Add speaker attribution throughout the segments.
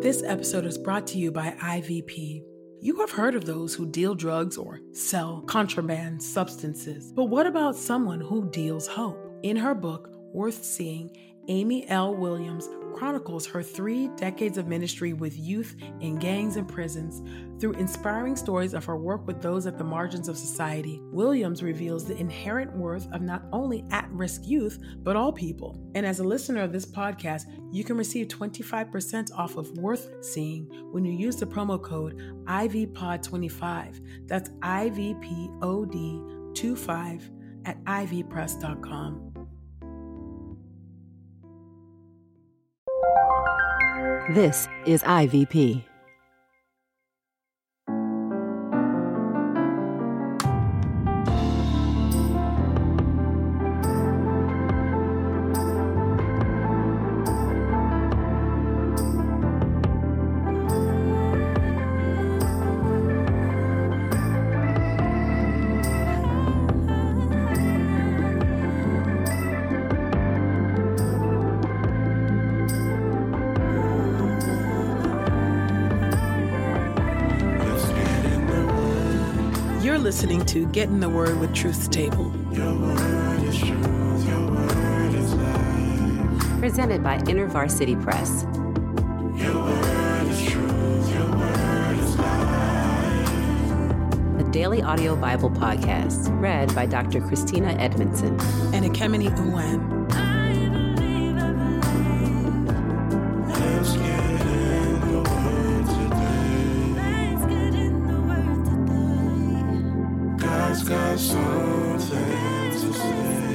Speaker 1: This episode is brought to you by IVP. You have heard of those who deal drugs or sell contraband substances, but what about someone who deals hope? In her book, Worth Seeing, Amy L. Williams chronicles her 3 decades of ministry with youth in gangs and prisons. Through inspiring stories of her work with those at the margins of society, Williams reveals the inherent worth of not only at-risk youth, but all people. And as a listener of this podcast, you can receive 25% off of Worth Seeing when you use the promo code IVPOD25. That's IVPOD25 at ivpress.com.
Speaker 2: This is IVP.
Speaker 1: You're listening to Get in the Word with Truth's Table.
Speaker 3: Your word is truth, your word is life.
Speaker 2: Presented by InterVarsity Press.
Speaker 3: Your word is truth, your word is life.
Speaker 2: A daily audio Bible podcast read by Dr. Christina Edmondson
Speaker 1: And Ekemini Uwan.
Speaker 3: Let's get in the word today. God's got something to say.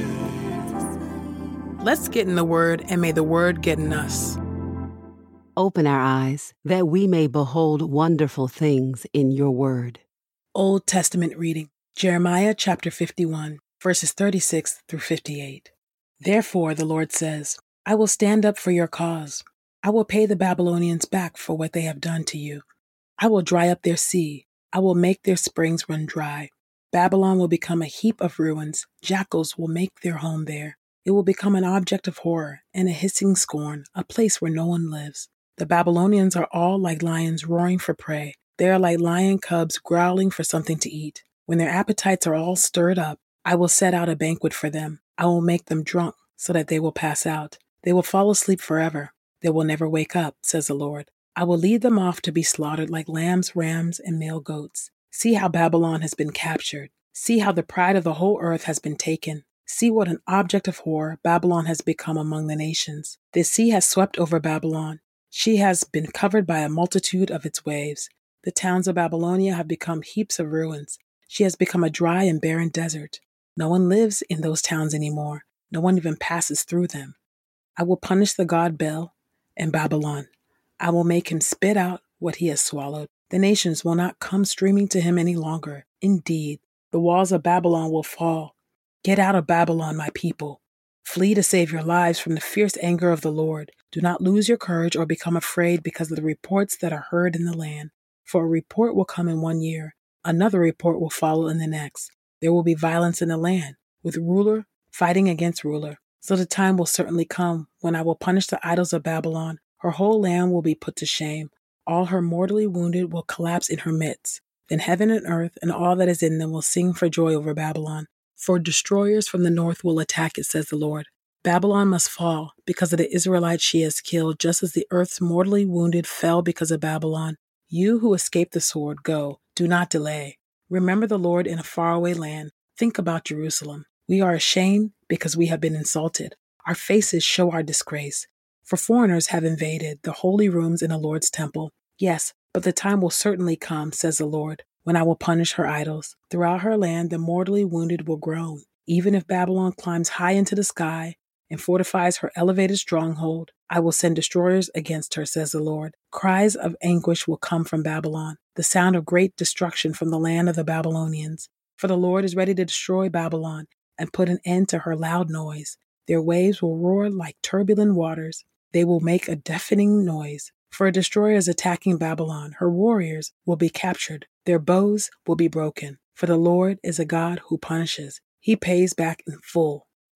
Speaker 1: Let's get in the Word, and may the Word get in us.
Speaker 2: Open our eyes that we may behold wonderful things in your word.
Speaker 1: Old Testament reading, Jeremiah chapter 51, verses 36 through 58. Therefore, the Lord says, I will stand up for your cause. I will pay the Babylonians back for what they have done to you. I will dry up their sea. I will make their springs run dry. Babylon will become a heap of ruins. Jackals will make their home there. It will become an object of horror and a hissing scorn, a place where no one lives. The Babylonians are all like lions roaring for prey. They are like lion cubs growling for something to eat. When their appetites are all stirred up, I will set out a banquet for them. I will make them drunk so that they will pass out. They will fall asleep forever. They will never wake up, says the Lord. I will lead them off to be slaughtered like lambs, rams, and male goats. See how Babylon has been captured. See how the pride of the whole earth has been taken. See what an object of horror Babylon has become among the nations. The sea has swept over Babylon. She has been covered by a multitude of its waves. The towns of Babylonia have become heaps of ruins. She has become a dry and barren desert. No one lives in those towns anymore. No one even passes through them. I will punish the god Bel and Babylon. I will make him spit out what he has swallowed. The nations will not come streaming to him any longer. Indeed, the walls of Babylon will fall. Get out of Babylon, my people. Flee to save your lives from the fierce anger of the Lord. Do not lose your courage or become afraid because of the reports that are heard in the land. For a report will come in 1 year. Another report will follow in the next. There will be violence in the land, with ruler fighting against ruler. So the time will certainly come when I will punish the idols of Babylon. Her whole land will be put to shame. All her mortally wounded will collapse in her midst. Then heaven and earth and all that is in them will sing for joy over Babylon. For destroyers from the north will attack it, says the Lord. Babylon must fall because of the Israelites she has killed, just as the earth's mortally wounded fell because of Babylon. You who escaped the sword, go. Do not delay. Remember the Lord in a faraway land. Think about Jerusalem. We are ashamed because we have been insulted. Our faces show our disgrace. For foreigners have invaded the holy rooms in the Lord's temple. Yes, but the time will certainly come, says the Lord, when I will punish her idols. Throughout her land, the mortally wounded will groan. Even if Babylon climbs high into the sky and fortifies her elevated stronghold, I will send destroyers against her, says the Lord. Cries of anguish will come from Babylon, the sound of great destruction from the land of the Babylonians. For the Lord is ready to destroy Babylon and put an end to her loud noise. Their waves will roar like turbulent waters. They will make a deafening noise. For a destroyer is attacking Babylon. Her warriors will be captured. Their bows will be broken. For the Lord is a God who punishes. He pays back in full.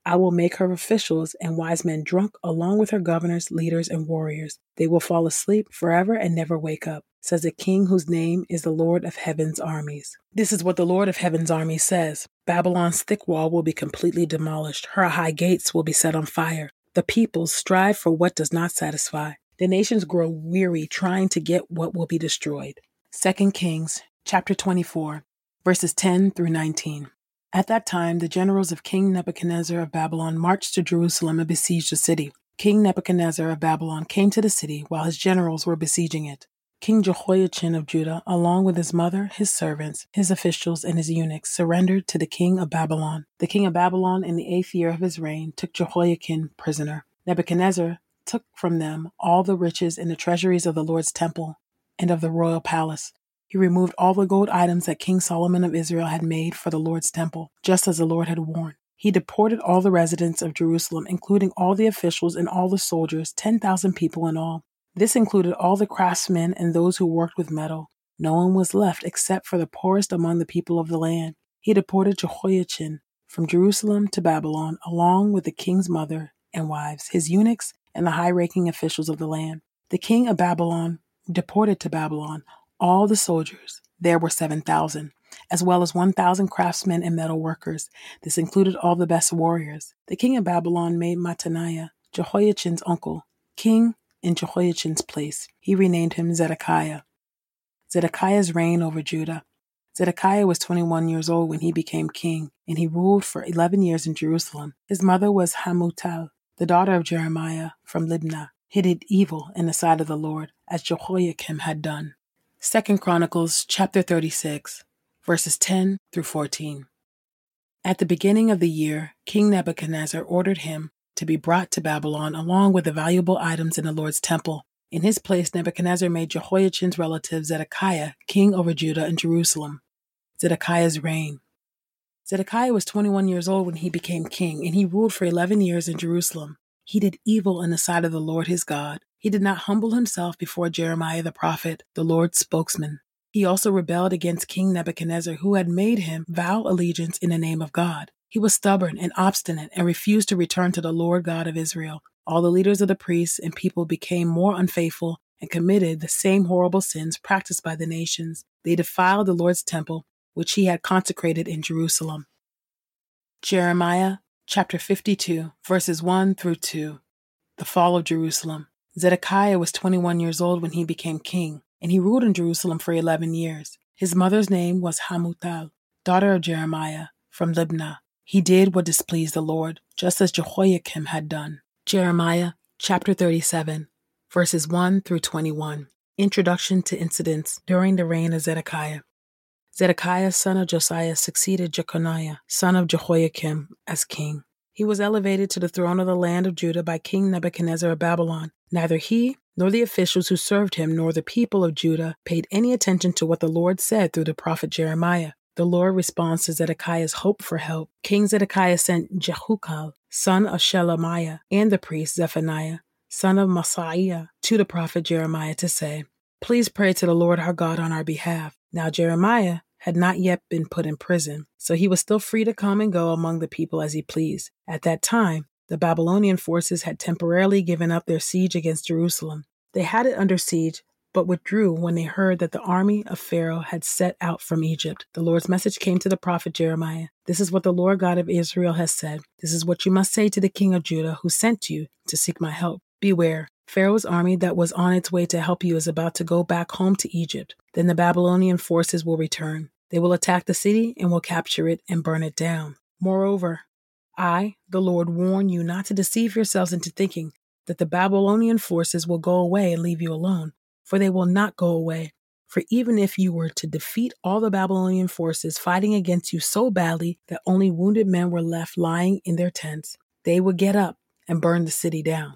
Speaker 1: I will make her officials and wise men drunk along with her governors, leaders, and warriors. They will fall asleep forever and never wake up, says the King whose name is the Lord of Heaven's armies. This is what the Lord of Heaven's armies says. Babylon's thick wall will be completely demolished. Her high gates will be set on fire. The peoples strive for what does not satisfy. The nations grow weary trying to get what will be destroyed. 2 Kings chapter 24, verses 10 through 19. At that time, the generals of King Nebuchadnezzar of Babylon marched to Jerusalem and besieged the city. King Nebuchadnezzar of Babylon came to the city while his generals were besieging it. King Jehoiachin of Judah, along with his mother, his servants, his officials, and his eunuchs, surrendered to the king of Babylon. The king of Babylon, in the 8th year of his reign, took Jehoiachin prisoner. Nebuchadnezzar took from them all the riches in the treasuries of the Lord's temple and of the royal palace. He removed all the gold items that King Solomon of Israel had made for the Lord's temple, just as the Lord had warned. He deported all the residents of Jerusalem, including all the officials and all the soldiers, 10,000 people in all. This included all the craftsmen and those who worked with metal. No one was left except for the poorest among the people of the land. He deported Jehoiachin from Jerusalem to Babylon, along with the king's mother and wives, his eunuchs, and the high-ranking officials of the land. The king of Babylon deported to Babylon all the soldiers. There were 7,000, as well as 1,000 craftsmen and metal workers. This included all the best warriors. The king of Babylon made Mattaniah, Jehoiachin's uncle, king in Jehoiachin's place. He renamed him Zedekiah. Zedekiah's reign over Judah. Zedekiah was 21 years old when he became king, and he ruled for 11 years in Jerusalem. His mother was Hamutal, the daughter of Jeremiah from Libnah. He did evil in the sight of the Lord, as Jehoiakim had done. 2 Chronicles chapter 36, verses 10 through 14. At the beginning of the year, King Nebuchadnezzar ordered him to be brought to Babylon along with the valuable items in the Lord's temple. In his place, Nebuchadnezzar made Jehoiachin's relative Zedekiah king over Judah and Jerusalem. Zedekiah's reign. Zedekiah was 21 years old when he became king, and he ruled for 11 years in Jerusalem. He did evil in the sight of the Lord his God. He did not humble himself before Jeremiah the prophet, the Lord's spokesman. He also rebelled against King Nebuchadnezzar, who had made him vow allegiance in the name of God. He was stubborn and obstinate and refused to return to the Lord God of Israel. All the leaders of the priests and people became more unfaithful and committed the same horrible sins practiced by the nations. They defiled the Lord's temple, which he had consecrated in Jerusalem. Jeremiah chapter 52, verses 1 through 2. The fall of Jerusalem. Zedekiah was 21 years old when he became king, and he ruled in Jerusalem for 11 years. His mother's name was Hamutal, daughter of Jeremiah from Libnah. He did what displeased the Lord, just as Jehoiakim had done. Jeremiah chapter 37, verses 1 through 21. Introduction to incidents during the reign of Zedekiah. Zedekiah, son of Josiah, succeeded Jeconiah, son of Jehoiakim, as king. He was elevated to the throne of the land of Judah by King Nebuchadnezzar of Babylon. Neither he, nor the officials who served him, nor the people of Judah paid any attention to what the Lord said through the prophet Jeremiah. The Lord responds to Zedekiah's hope for help. King Zedekiah sent Jehukal, son of Shelemiah, and the priest Zephaniah, son of Maaseiah, to the prophet Jeremiah to say, "Please pray to the Lord our God on our behalf." Now Jeremiah had not yet been put in prison, so he was still free to come and go among the people as he pleased. At that time, the Babylonian forces had temporarily given up their siege against Jerusalem. They had it under siege, but withdrew when they heard that the army of Pharaoh had set out from Egypt. The Lord's message came to the prophet Jeremiah. "This is what the Lord God of Israel has said. This is what you must say to the king of Judah who sent you to seek my help. Beware, Pharaoh's army that was on its way to help you is about to go back home to Egypt. Then the Babylonian forces will return. They will attack the city and will capture it and burn it down. Moreover, I, the Lord, warn you not to deceive yourselves into thinking that the Babylonian forces will go away and leave you alone, for they will not go away. For even if you were to defeat all the Babylonian forces fighting against you so badly that only wounded men were left lying in their tents, they would get up and burn the city down."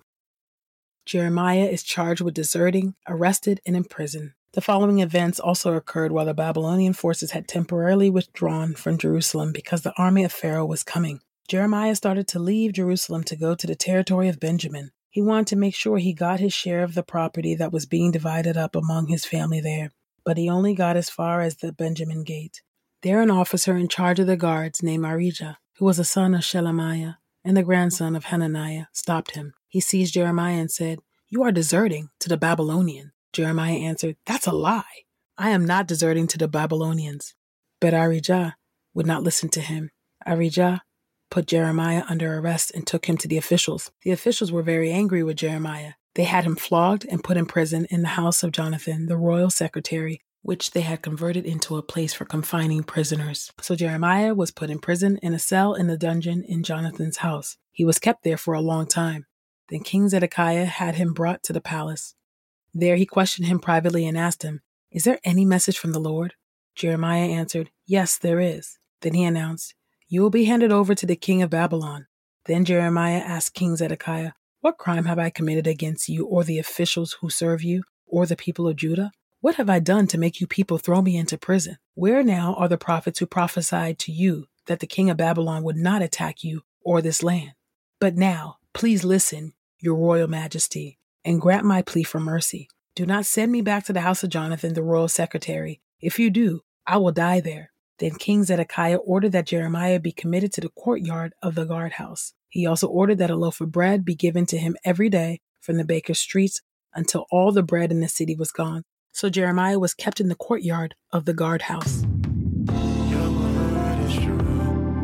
Speaker 1: Jeremiah is charged with deserting, arrested, and imprisoned. The following events also occurred while the Babylonian forces had temporarily withdrawn from Jerusalem because the army of Pharaoh was coming. Jeremiah started to leave Jerusalem to go to the territory of Benjamin. He wanted to make sure he got his share of the property that was being divided up among his family there, but he only got as far as the Benjamin gate. There an officer in charge of the guards named Arijah, who was a son of Shelemiah, And the grandson of Hananiah stopped him. He seized Jeremiah and said, "You are deserting to the Babylonians." Jeremiah answered, "That's a lie. I am not deserting to the Babylonians." But Arijah would not listen to him. Arijah put Jeremiah under arrest and took him to the officials. The officials were very angry with Jeremiah. They had him flogged and put in prison in the house of Jonathan, the royal secretary, which they had converted into a place for confining prisoners. So Jeremiah was put in prison in a cell in the dungeon in Jonathan's house. He was kept there for a long time. Then King Zedekiah had him brought to the palace. There he questioned him privately and asked him, "Is there any message from the Lord?" Jeremiah answered, "Yes, there is." Then he announced, "You will be handed over to the king of Babylon." Then Jeremiah asked King Zedekiah, "What crime have I committed against you or the officials who serve you or the people of Judah? What have I done to make you people throw me into prison? Where now are the prophets who prophesied to you that the king of Babylon would not attack you or this land? But now, please listen, your royal majesty, and grant my plea for mercy. Do not send me back to the house of Jonathan, the royal secretary. If you do, I will die there." Then King Zedekiah ordered that Jeremiah be committed to the courtyard of the guardhouse. He also ordered that a loaf of bread be given to him every day from the baker's streets until all the bread in the city was gone. So Jeremiah was kept in the courtyard of the guardhouse.
Speaker 3: Your word is true.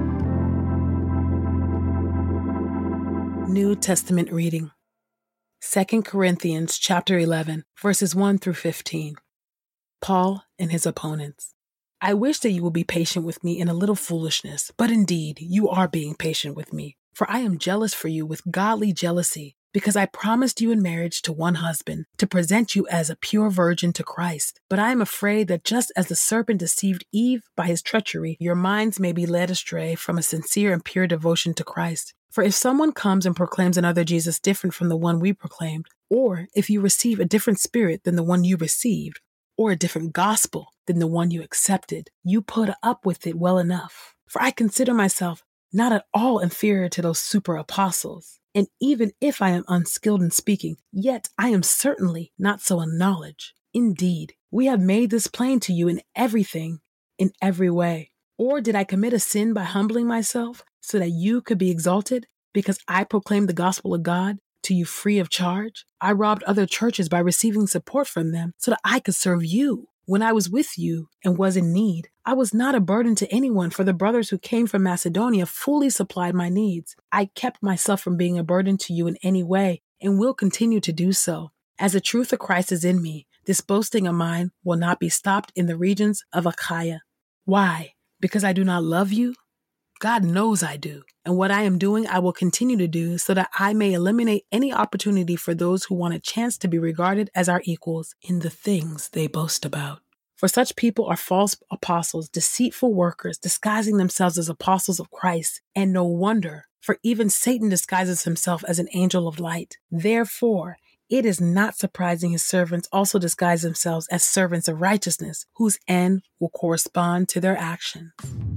Speaker 1: New Testament reading. 2 Corinthians chapter 11, verses 1 through 15. Paul and his opponents. I wish that you will be patient with me in a little foolishness, but indeed you are being patient with me. For I am jealous for you with godly jealousy, because I promised you in marriage to one husband, to present you as a pure virgin to Christ. But I am afraid that just as the serpent deceived Eve by his treachery, your minds may be led astray from a sincere and pure devotion to Christ. For if someone comes and proclaims another Jesus different from the one we proclaimed, or if you receive a different spirit than the one you received, or a different gospel than the one you accepted, you put up with it well enough. For I consider myself not at all inferior to those super apostles. And even if I am unskilled in speaking, yet I am certainly not so in knowledge. Indeed, we have made this plain to you in everything, in every way. Or did I commit a sin by humbling myself so that you could be exalted because I proclaimed the gospel of God to you free of charge? I robbed other churches by receiving support from them so that I could serve you. When I was with you and was in need, I was not a burden to anyone, for the brothers who came from Macedonia fully supplied my needs. I kept myself from being a burden to you in any way and will continue to do so. As the truth of Christ is in me, this boasting of mine will not be stopped in the regions of Achaia. Why? Because I do not love you? God knows I do. And what I am doing, I will continue to do so that I may eliminate any opportunity for those who want a chance to be regarded as our equals in the things they boast about. For such people are false apostles, deceitful workers, disguising themselves as apostles of Christ. And no wonder, for even Satan disguises himself as an angel of light. Therefore, it is not surprising his servants also disguise themselves as servants of righteousness, whose end will correspond to their actions.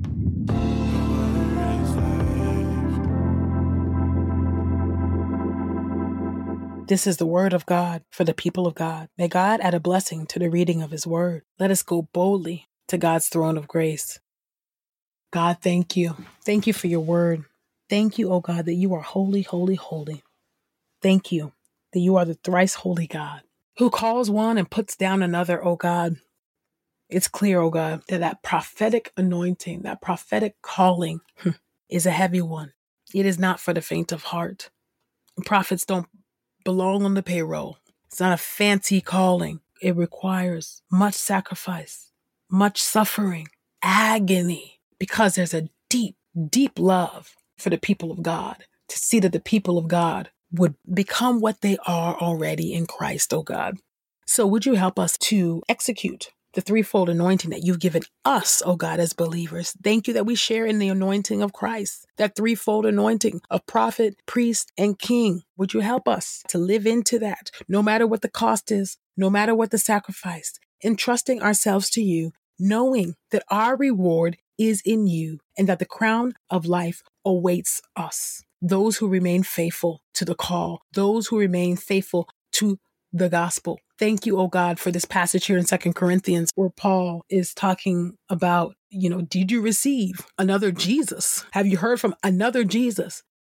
Speaker 1: This is the word of God for the people of God. May God add a blessing to the reading of his word. Let us go boldly to God's throne of grace. God, thank you. Thank you for your word. Thank you, O God, that you are holy, holy, holy. Thank you that you are the thrice holy God who calls one and puts down another, O God. It's clear, O God, that prophetic anointing, that prophetic calling is a heavy one. It is not for the faint of heart. Prophets don't belong on the payroll. It's not a fancy calling. It requires much sacrifice, much suffering, agony, because there's a deep, deep love for the people of God, to see that the people of God would become what they are already in Christ, oh God. So would you help us to execute the threefold anointing that you've given us, oh God, as believers? Thank you that we share in the anointing of Christ, that threefold anointing of prophet, priest, and king. Would you help us to live into that, no matter what the cost is, no matter what the sacrifice, entrusting ourselves to you, knowing that our reward is in you and that the crown of life awaits us. Those who remain faithful to the call, those who remain faithful to the gospel. Thank you, oh God, for this passage here in 2 Corinthians where Paul is talking about, did you receive another Jesus? Have you heard from another Jesus?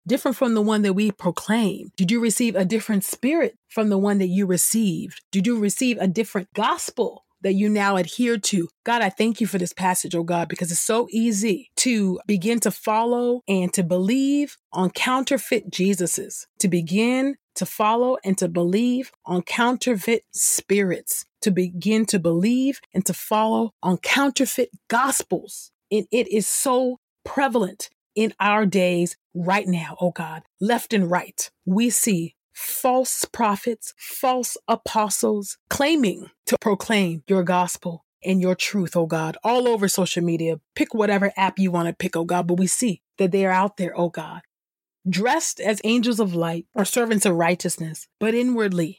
Speaker 1: different from the one that we proclaim? Did you receive a different spirit from the one that you received? Did you receive a different gospel that you now adhere to? God, I thank you for this passage, oh God, because it's so easy to begin to follow and to believe on counterfeit Jesuses, to begin to follow and to believe on counterfeit spirits, to begin to believe and to follow on counterfeit gospels. And it is so prevalent in our days right now, oh God, left and right. We see false prophets, false apostles claiming to proclaim your gospel and your truth, oh God, all over social media. Pick whatever app you want to pick, oh God, but we see that they are out there, oh God, dressed as angels of light or servants of righteousness, but inwardly,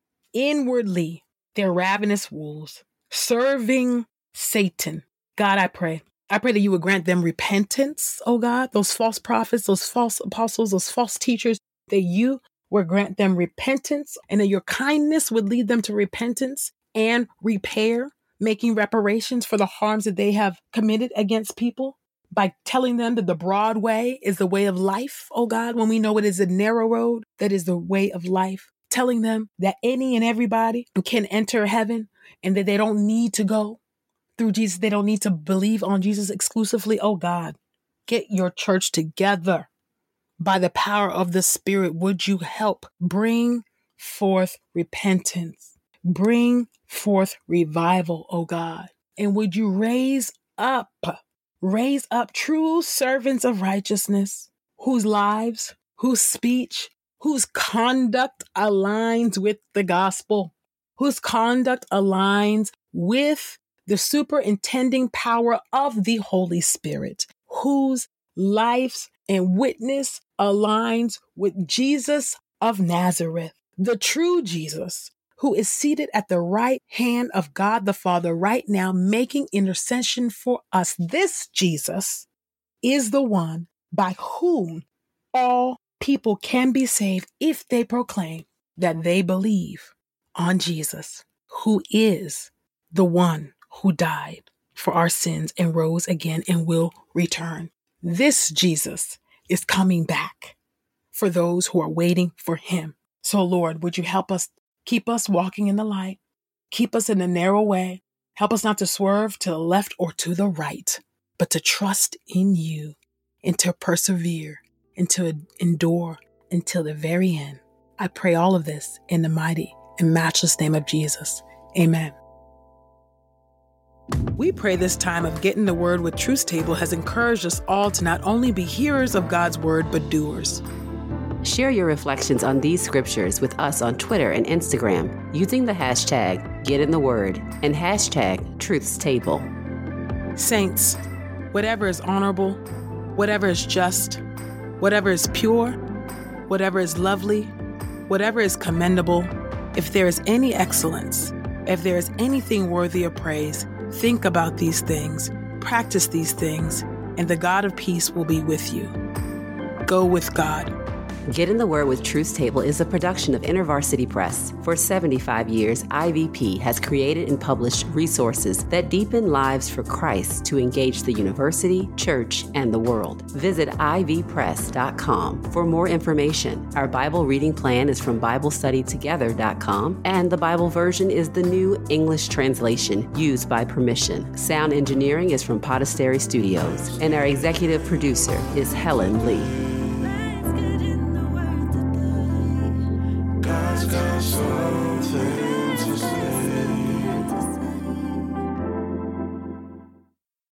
Speaker 1: they're ravenous wolves serving Satan. God, I pray that you would grant them repentance, oh God, those false prophets, those false apostles, those false teachers, that you would grant them repentance and that your kindness would lead them to repentance and repair, making reparations for the harms that they have committed against people by telling them that the broad way is the way of life, oh God, when we know it is a narrow road that is the way of life. Telling them that any and everybody can enter heaven and that they don't need to go through Jesus. They don't need to believe on Jesus exclusively. Oh God, get your church together by the power of the Spirit. Would you help bring forth repentance, bring forth revival, oh God? And would you raise up true servants of righteousness whose lives, whose speech, whose conduct aligns with the gospel, whose conduct aligns with the superintending power of the Holy Spirit, whose lives and witness aligns with Jesus of Nazareth, the true Jesus, who is seated at the right hand of God the Father right now, making intercession for us. This Jesus is the one by whom all people can be saved if they proclaim that they believe on Jesus, who is the one who died for our sins and rose again and will return. This Jesus is coming back for those who are waiting for him. So Lord, would you help us, keep us walking in the light, keep us in the narrow way, help us not to swerve to the left or to the right, but to trust in you and to persevere and to endure until the very end. I pray all of this in the mighty and matchless name of Jesus. Amen. We pray this time of Getting the Word with Truth Table has encouraged us all to not only be hearers of God's Word, but doers.
Speaker 2: Share your reflections on these scriptures with us on Twitter and Instagram using the hashtag #GetInTheWord and hashtag #TruthsTable.
Speaker 1: Saints, whatever is honorable, whatever is just, whatever is pure, whatever is lovely, whatever is commendable, if there is any excellence, if there is anything worthy of praise, think about these things, practice these things, and the God of peace will be with you. Go with God.
Speaker 2: Get in the Word with Truth Table is a production of InterVarsity Press. For 75 years, IVP has created and published resources that deepen lives for Christ to engage the university, church, and the world. Visit ivpress.com for more information. Our Bible reading plan is from BibleStudyTogether.com, and the Bible version is the New English Translation used by permission. Sound engineering is from Podastery Studios, and our executive producer is Helen Lee.